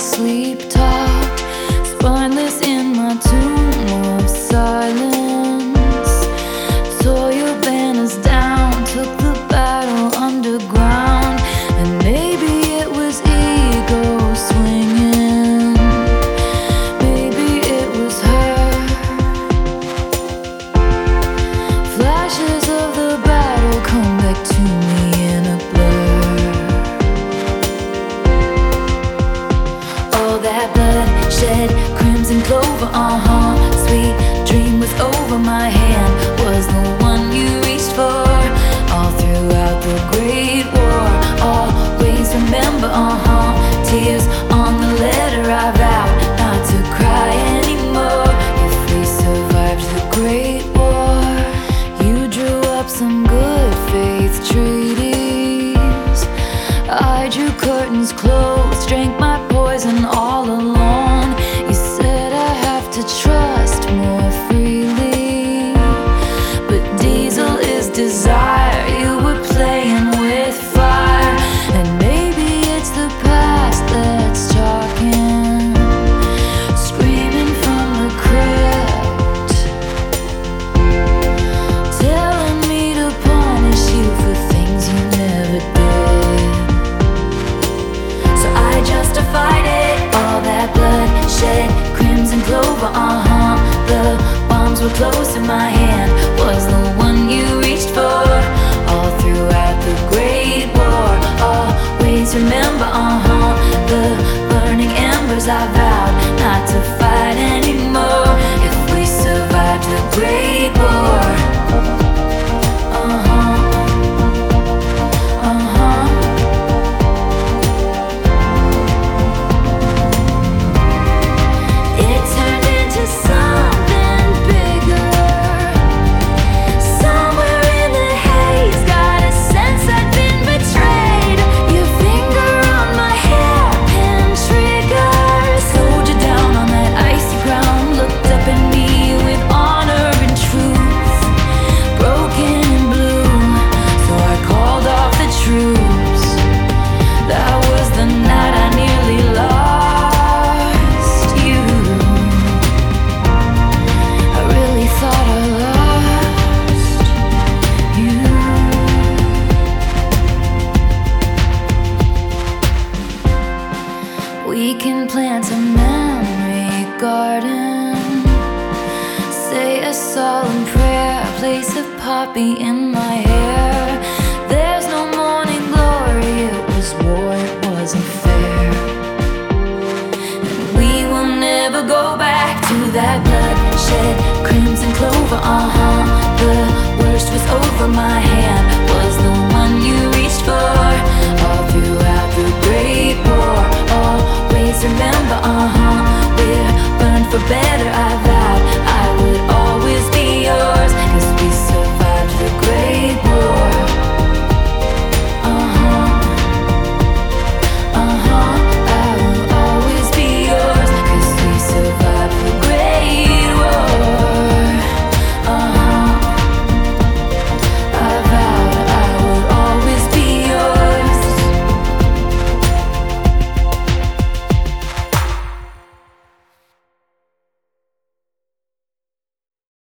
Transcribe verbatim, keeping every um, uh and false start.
sleep talk, spineless in my tomb of silence. Tore your banners down, took the battle underground, and maybe it was ego swinging, maybe it was her. Flashes of the battle come back to me in a blur. All that blood shed, crimson clover, uh-huh. Sweet dream was over my hand, was the one you reached for. All throughout the Great War, always remember, uh-huh. Tears on the letter I vowed not to cry anymore. If we survived the Great War, you drew up some good faith treaties. I drew curtains close, drank my poison all alone. You said I have to trust more freely, but diesel is desire. You were playing with fire, and maybe it's the past that's talking, screaming from the crypt, telling me to punish you for things you never did. So I justified it, all that blood shed, crimson clover, uh-huh. The bombs were close in my hand, was the one you reached for. All throughout the Great War, always remember, uh-huh. The burning embers I vowed not to fight anymore. If we survived the Great War, uh-huh, uh-huh. It turned into something bigger. Somewhere in the haze, got a sense I'd been betrayed. Your finger on my hairpin trigger slowed you down on that icy ground. Looked up at me with honor and truth, broken and blue. So I called off the troops. That was the night I nearly lost you. I really thought I lost you. We can plant a memory garden, say a solemn prayer, place a poppy in my hair. There's no morning glory, it was war, it wasn't fair. And we will never go back to that bloodshed, crimson clover, uh-huh. The worst was over my hand, was the one you reached for. All throughout the Great War, always remember, uh-huh. We're burned for better, I